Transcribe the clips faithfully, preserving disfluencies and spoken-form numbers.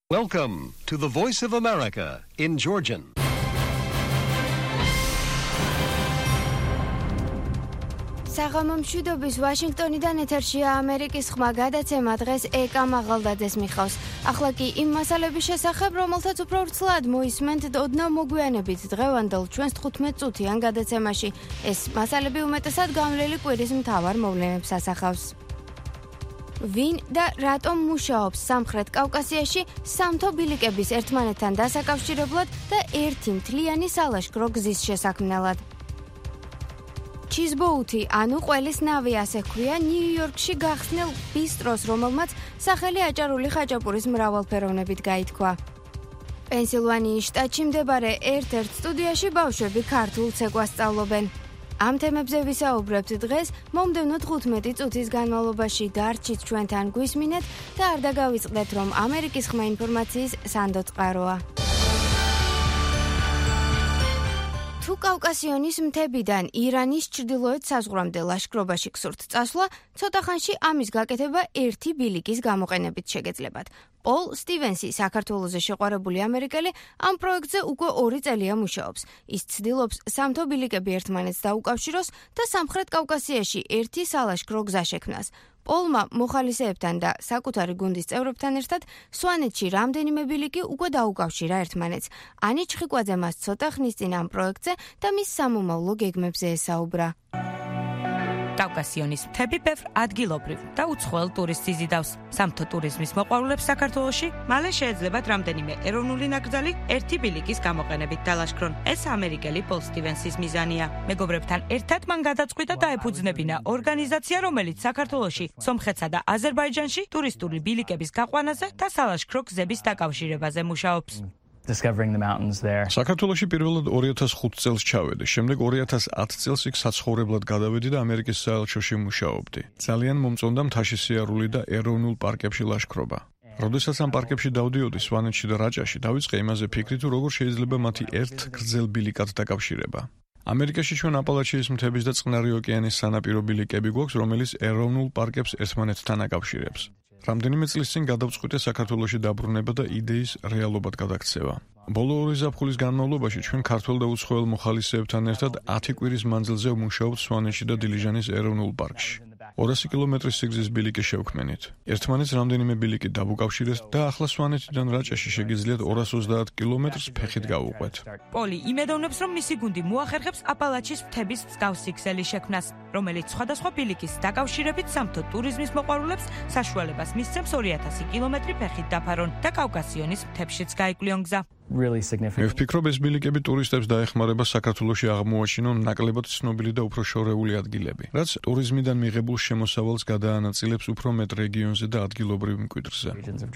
Welcome to the Voice of America in Georgian. საღამომშვიდობის ვაშინგტონიდან ეთერშია ამერიკის ხმა გადაცემა დღეს ეკა მაღალდაძეს მიხავს. ახლა კი იმ მასალების შესახებ, რომელთაც უფრო ვრცლად მოისმენთ ოდნავ მოგვიანებით დღევანდელ ჩვენს თხუთმეტ წუთიან გადაცემაში. ეს მასალები უმეტესად გამრელი კვირის მთავარ მოვლენებს ასახავს. ვინ და რატომ მუშაობს სამხრეთ კავკასიაში სამთო ბილიკების ერთმანეთთან დასაკავშირებლად და ერთი მთლიანი სალაშქრო გზის შესაქმნელად. ჩიზბოუთი, ანუ ყველის ნავი ასე ჰქვია ნიუ-იორკში გახსნილ ბისტროს, რომელმაც სახელი აჭარული ხაჭაპურის მრავალფეროვნებით გაითქვა. პენსილვანიის შტატში მდებარე ერთ-ერთ სტუდიაში ბავშვები ქართულ ცეკვას სწავლობენ. ამ თემებზე ვისაუბრებთ დღეს, მომდევნო თხუთმეტი წუთის განმავლობაში დარჩით ჩვენთან გვისმინეთ და არ დაგავიწყდეთ, რომ ამერიკის ხმა ინფორმაციის სანდო წყაროა. თუ კავკასიონის მთებიდან ირანის ჩრდილოეთ საზღვრამდე ლაშქრობაში გსურთ წასვლა, ცოტა ხანში ამის გაკეთება ერთი ბილიკის გამოყენებით შეგეძლებათ. პოლ სტივენსი, საქართველოზე შეყვარებული ამერიკელი, ამ პროექტზე უკვე ორი წელია მუშაობს. ის ცდილობს სამთო ბილიკები ერთმანეთს დაუკავშიროს და სამხრეთ კავკასიაში ერთი სალაშქრო გზა შექმნას. პოლმა მოხალისეებთან და საკუთარი გუნდის წევრებთან ერთად სვანეთში რამდენიმე ბილიკი უკვე დაუკავშირა ერთმანეთს. ანი ჩხიკვაძე მას ცოტა ხნის წინ ამ პროექტზე და მის სამომავლო გეგმებზე ესაუბრა. კავკასიონის მთები ბევრ ადგილობრივ და უცხოელ ტურისტს იზიდავს. სამთო ტურიზმის მოყვარულებს საქართველოში მალე შეეძლებათ რამდენიმე ეროვნული ნაკრძალი ერთი ბილიკის გამოყენებით დალაშქრონ. ეს ამერიკელი პოლ სტივენსის მიზანია. მეგობრებთან ერთად მან გადაწყვიტა დაეფუძნებინა ორგანიზაცია, რომელიც საქართველოში, სომხეთსა და აზერბაიჯანში ტურისტული ბილიკების გაყვანაზე და სალაშქრო გზების დაკავშირებაზე მუშაობს. discovering the mountains there. საქართველოში პირველად ორი ათას ხუთი წელს ჩავედი. შემდეგ ორი ათას ათი წელს იქ საცხოვრებლად გადავედი და ამერიკის საელჩოში მუშაობდი. ძალიან მომწონდა მთაში სიარული და ეროვნულ პარკებში ლაშქრობა. როდესაც ამ პარკებში დავდიოდი სვანეთში და რაჭაში, დავიწყე იმაზე ფიქრი, თუ როგორ შეიძლება მათი ერთ გრძელ ბილიკად დაკავშირება. ამერიკაში ჩვენ აპალაჩიის მთების და წყნარი ოკეანის სანაპირო ბილიკები გვაქვს, რომელიც ეროვნულ პარკებს ერთმანეთთან აკავშირებს. რამდენიმე წლის წინ გადავწყვიტე საქართველოში დაბრუნება და იდეის რეალობად გადაქცევა. ბოლო ორი ზაფხულის განმავლობაში ჩვენ ქართველ და უცხოელ მოხალისეებთან ერთად ათი კვირის მანძილზე ვმუშაობთ სვანეთში და დილიჟანის ეროვნულ პარკში. ორასი კილომეტრის სიგრძის ბილიკი შევქმნით. ერთმანეთს რამდენიმე ბილიკი დავუკავშირეთ და ახლა სვანეთიდან რაჭაში შეგიძლიათ ორას ოცდაათ კილომეტრს ფეხით გავუყვეთ. პოლი იმედოვნებს, რომ მისი გუნდი მოახერხებს აპალაჩის მთების მსგავსი ქსელი შექმნას, რომელიც სხვადასხვა ბილიკის დაკავშირებით სამთო ტურიზმის მოყვარულებს საშუალებას მისცემს ორი ათასი კილომეტრი ფეხით დაფარონ და კავკასიონის მთებშიც გაიკვლიონ გზა. Really significant. მე ვფიქრობ, ეს ბილიკები ტურისტებს დაეხმარება საქართველოში აღმოაჩინონ ნაკლებად ცნობილი და უფრო შორეული ადგილები, რაც ტურიზმიდან მიღებულ შემოსავალს გადაანაწილებს უფრო მეტ რეგიონზე და ადგილობრივ მკვიდრზე.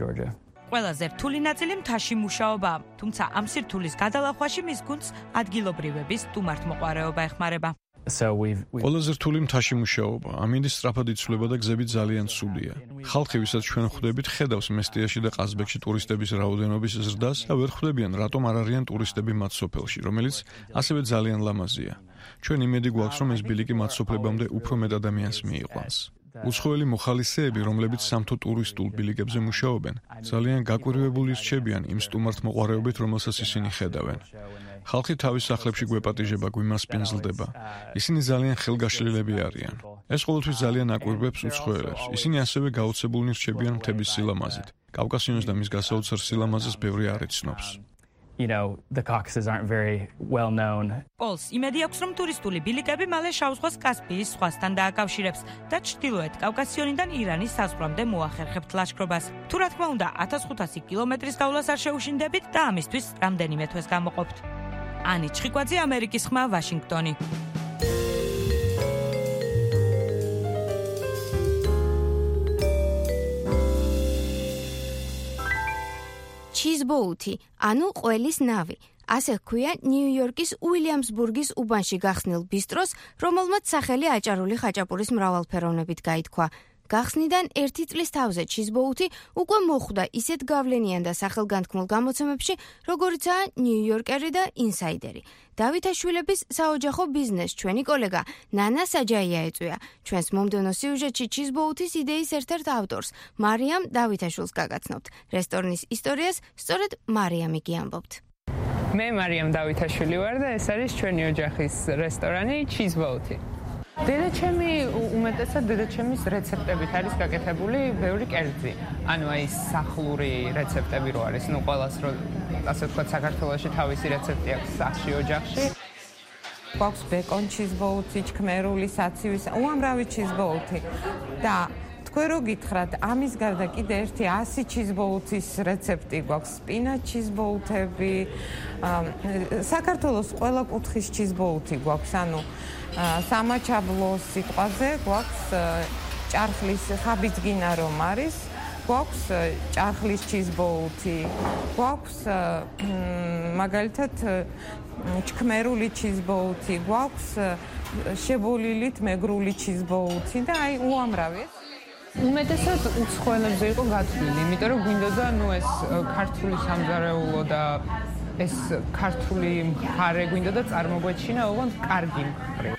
ყველაზე რთული ნაწილი მთაში მუშაობაა, თუმცა ამ სირთულის გადალახვაში მის გუნდს ადგილობრივების სტუმართმოყვარეობა ეხმარება. So we've, we've ყველაზე რთული მთაში მუშაობა. ამინდი სწრაფად იცვლება და გზები ძალიან ცუდია. ხალხი, ვისაც ჩვენ ხვდებით, ხედავს მესტიაში და ყაზბეგში ტურისტების რაოდენობის ზრდას და ვერ ხვდებიან, რატომ არ არიან ტურისტები მათ სოფელში, რომელიც ასევე ძალიან ლამაზია. ჩვენ იმედი გვაქვს, რომ ეს ბილიკი მათ სოფლებამდე უფრო მეტ ადამიანს მიიყვანს. უცხოელი მოხალისეები, რომლებიც სამთო ტურისტულ ბილიკებზე მუშაობენ, ძალიან გაკვირვებული რჩებიან იმ სტუმართმოყვარეობით, რომელსაც ისინი ხედავენ. ხალხი თავის სახლებში გვეპატიჟება, გვიმასპინძლდება. ისინი ძალიან ხელგაშლილები არიან. ეს ყოველთვის ძალიან აკვირვებს უცხოელებს. ისინი ასევე გაოცებულნი რჩებიან მთების სილამაზით. კავკასიონს და მის გასაოცარ სილამაზეს ბევრი არ იცნობს. you know, the Caucasus aren't very well known. პოლს იმედი აქვს, რომ ტურისტული ბილიკები მალე შავ ზღვას კასპიის ზღვასთან დააკავშირებს და ჩრდილოეთ კავკასიონიდან ირანის საზღვრამდე მოახერხებთ ლაშქრობას. თუ რა თქმა უნდა, ათას ხუთასი კილომეტრის გავლას არ შეუშინდებით და ამისთვის რამდენიმე თვეს გამოყოფთ. ანი ჩხიკვაძე, ამერიკის ხმა, ვაშინგტონი. ჩიზბოუთი, ანუ ყველის ნავი. ასე ჰქვია ნიუ-იორკის უილიამსბურგის უბანში გახსნილ ბისტროს, რომელმაც სახელი აჭარული ხაჭაპურის მრავალფეროვნებით გაითქვა. გახსნიდან ერთი წლის თავზე ჩიზბოუთი უკვე მოხვდა ისეთ გავლენიან და სახელგანთქმულ გამოცემებში, როგორიცაა ნიუ-იორკერი და ინსაიდერი. დავითაშვილების საოჯახო ბიზნეს ჩვენი კოლეგა ნანა საჯაია ეწვია. ჩვენს მომდევნო სიუჟეტში ჩიზბოუთის იდეის ერთ-ერთ ავტორს, მარიამ დავითაშვილს გაგაცნობთ. რესტორნის ისტორიას სწორედ მარიამი გიამბობთ. მე მარიამ დავითაშვილი ვარ და ეს არის ჩვენი ოჯახის რესტორანი ჩიზბოუთი. დედაჩემი უმეტესად დედაჩემის რეცეპტებით არის გაკეთებული ბევრი კერძი. ანუ აი სახლური რეცეპტები რო არის, ნუ ყველას რო ასე ვთქვათ საქართველოში თავისი რეცეპტი აქვს სახში ოჯახში. გვაქვს ბეკონ ჩიზბოუთი, ჩქმერული საცივის, უამრავი ჩიზბოუთი და თქვენ რო გითხრათ, ამის გარდა კიდე ერთი ასი ჩიზბოუთის რეცეპტი გვაქვს, სპინაჩ ჩიზბოუთები, საქართველოს ყველა კუთხის ჩიზბოუთი გვაქვს, ანუ სამაჩაბლო სიტყვაზე გვაქვს ჭარხლის ხაბიძგინა რომ არის, გვაქვს ჭარხლის ჩიზბოუთი, გვაქვს მაგალითად ჩქმერული ჩიზბოუთი, გვაქვს შებოლილით მეგრული ჩიზბოუთი და აი უამრავი. უმეტესად უცხოელებზე იყო გათვლილი, იმიტომ რომ გვინდოდა ნუ ეს ქართული სამზარეულო და ეს ქართული მხარე გვინდოდა წარმოგვეჩინა ოღონდ კარგი მხარე.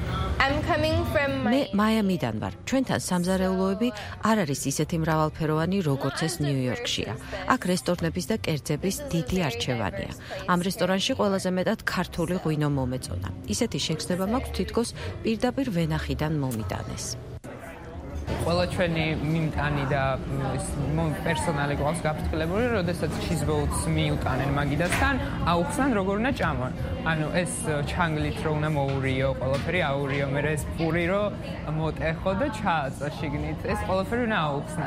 მე მაიამიდან ვარ. ჩვენთან სამზარეულოები არ არის ისეთი მრავალფეროვანი, როგორც ეს ნიუ-იორკშია. აქ რესტორნების და კერძების დიდი არჩევანია. ამ რესტორანში ყველაზე მეტად ქართული ღვინო მომეწონა. ისეთი შეგრძნება მაქვს თითქოს პირდაპირ ვენახიდან მომიტანეს. ყველა ჩვენი მიმტანი და პერსონალი გვაქვს გაფრთხილებული, როდესაც ჩიზბოუთს მიუტანენ მაგიდასთან, აუხსნან როგორ უნდა ჭამონ. ანუ ეს ჩანგლით რო უნდა მოურიო, ყველაფერი აურიო, მერე ეს პური რო მოტეხო და ჩააწვა შიგნით, ეს ყველაფერი უნდა აუხსნან.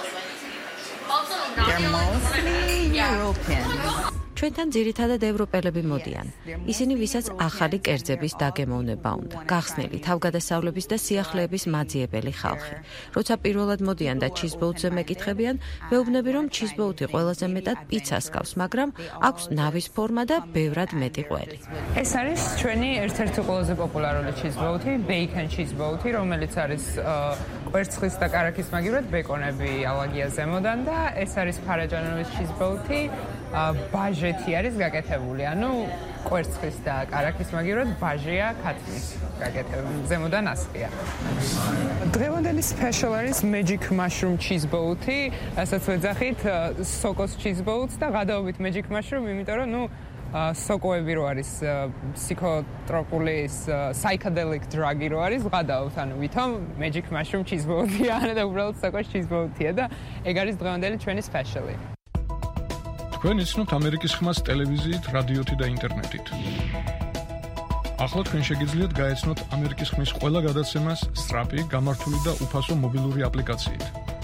ჩვენთან ძირითადად ევროპელები მოდიან. ისინი ვისაც ახალი კერძების დაგემოვნება უნდა. გახსნილი, თავგადასავლების და სიახლეების მაძიებელი ხალხი. როცა პირველად მოდიან და ჩიზბოუთზე მეკითხებიან, ვეუბნები რომ ჩიზბოუთი ყველაზე მეტად პიცას გავს, მაგრამ აქვს ნავის ფორმა და ბევრად მეტი ყველი. ეს არის ჩვენი ერთ-ერთი ყველაზე პოპულარული ჩიზბოუთი, ბეიკონ ჩიზბოუთი, რომელიც არის კვერცხის და კარაქის მაგივრად ბეკონები ალაგია ზემოდან და ეს არის ფარაჯანოვის ჩიზბოუთი. ბაჟეთი არის გაკეთებული, ანუ კვერცხის და კარაქის მაგივრად ბაჟია ქათმის გაკეთებული, ზემოდან ასხია. დღევანდელი სპეშალ არის Magic Mushroom Cheeseboat-ი, რასაც ვეძახით სოკოს cheeseboat და გადაობით Magic Mushroom, იმიტომ რომ ნუ სოკოები რო არის ფსიქოტროპული psychedelic drug-ი რო არის, გადაავთ, ანუ ვითომ Magic Mushroom Cheeseboat-ია, და უბრალოდ სოკოს cheeseboat-ია და ეგ არის დღევანდელი ჩვენი სპეშალი. თქვენ იცნობთ ამერიკის ხმას ტელევიზიით, რადიოთი და ინტერნეტით. ახლა თქვენ შეგიძლიათ გაეცნოთ ამერიკის ხმის ყველა გადაცემას სწრაფი, გამართული და უფასო მობილური აპლიკაციით.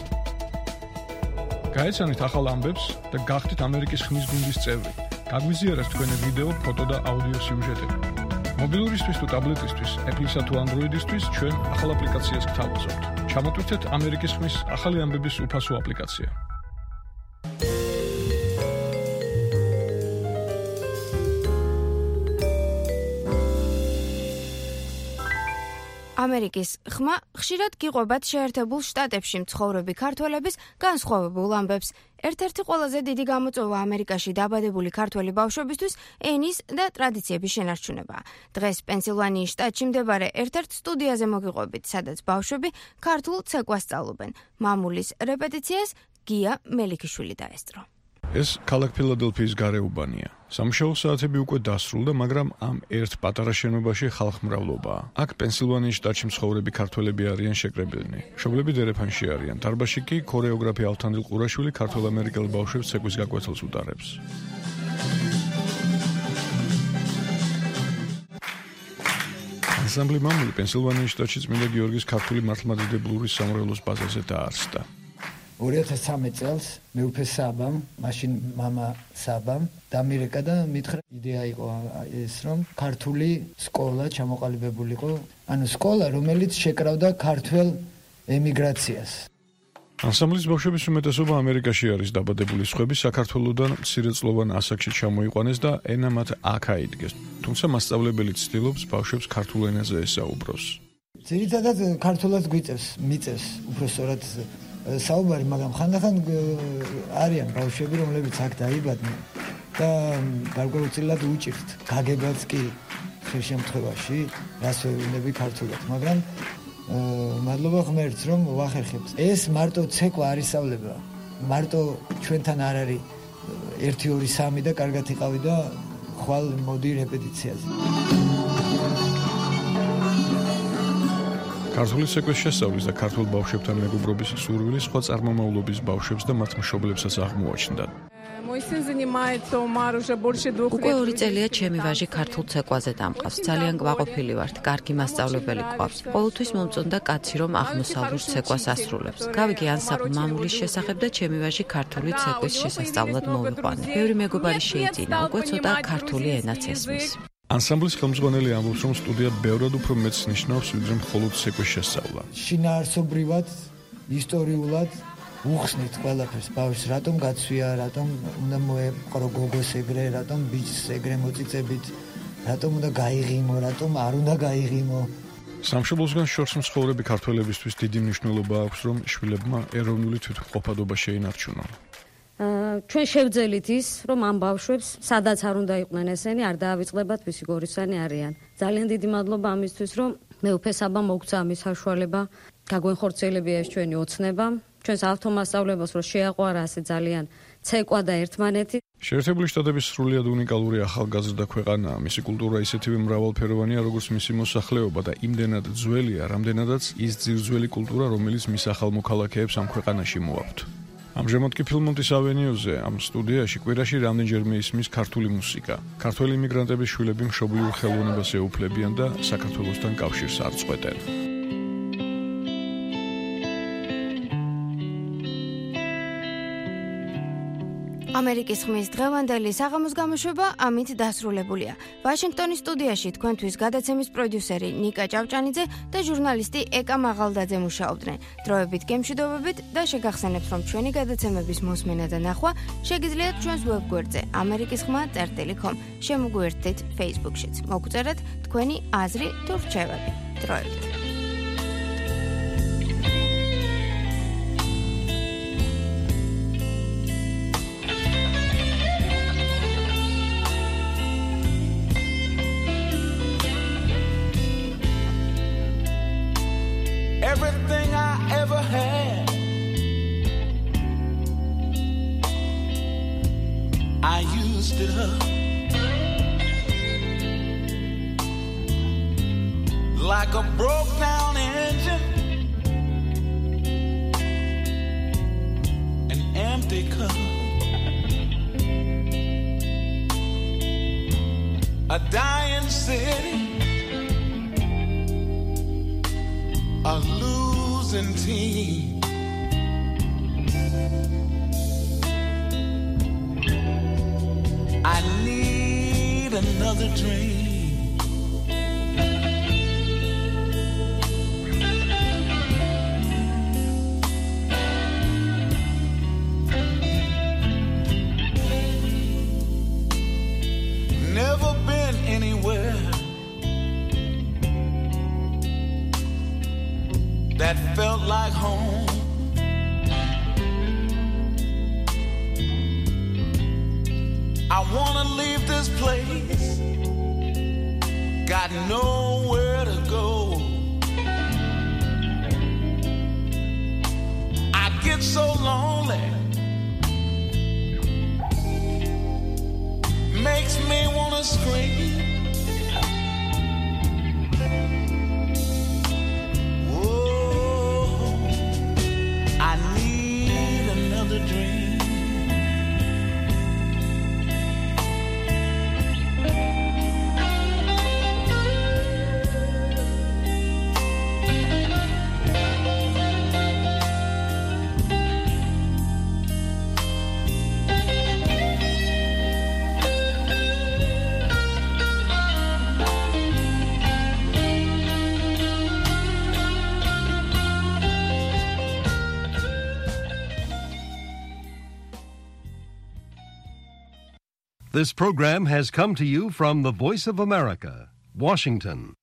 გაეცანით ახალ ამბებს და გახდით ამერიკის ხმის გუნდის წევრი. გაგვიზიარეთ თქვენი ვიდეო, ფოტო და აუდიო სიუჟეტები. მობილურისთვის თუ ტაბლეტისთვის, Apple-ისა თუ Android-ისთვის ჩვენ ახალ აპლიკაციას გთავაზობთ. ჩამოტვირთეთ ამერიკის ხმის ახალი ამბების უფასო აპლიკაცია. ამერიკის ხმა ხშირად გიყვებათ შეერთებულ შტატებში მცხოვრები ქართველების განსხვავებულ ამბებს. ერთ-ერთი ყველაზე დიდი გამოწვევა ამერიკაში დაბადებული ქართველი ბავშვებისთვის ენის და ტრადიციების შენარჩუნება. დღეს პენსილვანიის შტატში მდებარე ერთ-ერთ სტუდიაზე მოგიყვებით, სადაც ბავშვები ქართულ ცეკვას სწავლობენ. მამულის რეპეტიციას გია მელიქიშვილი დაესწრო. ეს ქალაქ ფილადელფიის გარეუბანია. სამშაბათო საათები უკვე დასრულდა, მაგრამ ამ ერთ პატარა შენობაში ხალხმრავლობაა. აქ პენსილვანიის შტატში მცხოვრები ქართველები არიან შეკრებილნი. მშობლები დერეფანში არიან. დარბაზში კი ქორეოგრაფი ალთანდილ ყურაშვილი ქართულ-ამერიკელ ბავშვებს ცეკვის გაკვეთილს უტარებს. ანსამბლი მამული პენსილვანიის შტატში წმინდა გიორგის ქართული მართლმადიდებლური სამრევლოს ბაზაზე დაარსდა. ორი ათას სამი წელს მეუფე საბამ, მაშინ მამა საბამ დამირეკა და მითხრა იდეა იყო ეს რომ ქართული სკოლა ჩამოყალიბებულიყო, ანუ სკოლა რომელიც შეკრავდა ქართველ ემიგრაციას. ანსამბლის ბავშვების უმეტესობა ამერიკაში არის დაბადებული, სხვები საქართველოდან მცირეწლოვან ასაკში ჩამოიყვანეს და ენა მათ აქ აიდგეს. თუმცა მასწავლებელი ცდილობს ბავშვებს ქართულ ენაზე ესაუბროს. ძირითადად ქართულად გვიწევს, მიწევს უბრალოდ საუბარი, მაგრამ ხანდახან არიან ბავშვები, რომლებიც აქ დაიბადნენ და გარკვეულწილად უჭირთ გაგებაც კი ხშირ შემთხვევაში, რას ვეუბნები ქართულად, მაგრამ მადლობა ღმერთს, რომ ვახერხებთ. ეს მარტო ცეკვა არ ისწავლება. მარტო ჩვენთან არ არის ერთი ორი სამი და კარგად იყავი და ხვალ მოდი რეპეტიციაზე. ქართული ცეკვის შესწავლის და ქართულ ბავშვებთან მეგობრობის სურვილი სხვა წარმომავლობის ბავშვებს და მათ მშობლებსაც აღმოაჩნდათ. უკვე ორი წელია ჩემი ვაჟი ქართულ ცეკვაზე დამყავს. ძალიან კმაყოფილი ვართ, კარგი მასწავლებელი გვყავს. ყოველთვის მომწონდა კაცი, რომ აღმოსავლურ ცეკვას ასრულებს. გავიგე ანსაბ მამულის შესახებ და ჩემი ვაჟი ქართული ცეკვის შესასწავლად მოვიყვანე. ბევრი მეგობარი შეიძინა, უკვე ცოტა ქართული ენაც ესმის. ანსამბლის ხელმძღვანელი ამბობს, რომ სტუდია ბევრად უფრო მეტს ნიშნავს, ვიდრე მხოლოდ ცეკვის შესწავლა. შინაარსობრივად, ისტორიულად უხსნით ყველაფერს, ბავშვს რატომ გაცვია, რატომ უნდა მოეყრო გოგოს ეგრე, რატომ ბიჭს ეგრე მოწიწებით, რატომ უნდა გაიღიმო, რატომ არ უნდა გაიღიმო. სამშობლოსგან შორს მსხოვრები ქართველებისთვის დიდი მნიშვნელობა აქვს, რომ შვილებმა ეროვნული თვითმყოფადობა შეინარჩუნონ. ჩვენ შევძელით ის, რომ ამ ბავშვებს, სადაც არ უნდა იყვნენ ესენი, არ დაავიწყდებათ ვისი გორისანი არიან. ძალიან დიდი მადლობა ამისთვის, რომ მეუფე საბა მოგცა ამის საშუალება, გაგვენხორციელებია ეს ჩვენი ოცნება. ჩვენს ავტომასწავლებლებს რომ შეაყვარა ასე ძალიან ცეკვა და ერთმანეთი. შეერთებული შტატების სრულიად უნიკალური ახალგაზრდა ქვეყანაა. მისი კულტურა ისეთივე მრავალფეროვანია, როგორც მისი მოსახლეობა და იმდენად ძველია, რამდენადაც ის ძირძველი კულტურა, რომელიც მის ახალ მოქალაქეებს ამ ქვეყანაში მოაქვთ. ამჟამად კი ფილმონტის ავენიუზე ამ სტუდიაში კვირაში რამდენჯერმე ისმის ქართული მუსიკა. ქართველი იმიგრანტების შვილები მშობლიურ ხელოვნებას ეუფლებიან და საქართველოსთან კავშირს არ წყვეტენ. ამერიკის ხმის დღევანდელი საღამოს გამოშვება ამით დასრულებულია. ვაშინგტონის სტუდიაში თქვენთვის გადაცემის პროდიუსერი ნიკა ჭავჭანიძე და ჟურნალისტი ეკა მაღალდაძე მუშაობდნენ. დროებით გემშვიდობებით და შეგახსენებთ, რომ ჩვენი გადაცემების მოსმენა და ნახვა შეგიძლიათ ჩვენს ვებგვერდზე ამერიკის ხმა წერტილი კომ შემოგვიერთდეთ Facebook-შიც. მოგწერეთ თქვენი აზრი თუ რჩევები. დროებით. Everything I ever had, I used it up like a broke down engine, an empty cup, a dying city, a losing team. I need another dream. Never been anywhere that felt like home. I wanna leave this place, got nowhere to go. I get so lonely, makes me wanna scream. Dream. This program has come to you from the Voice of America, Washington.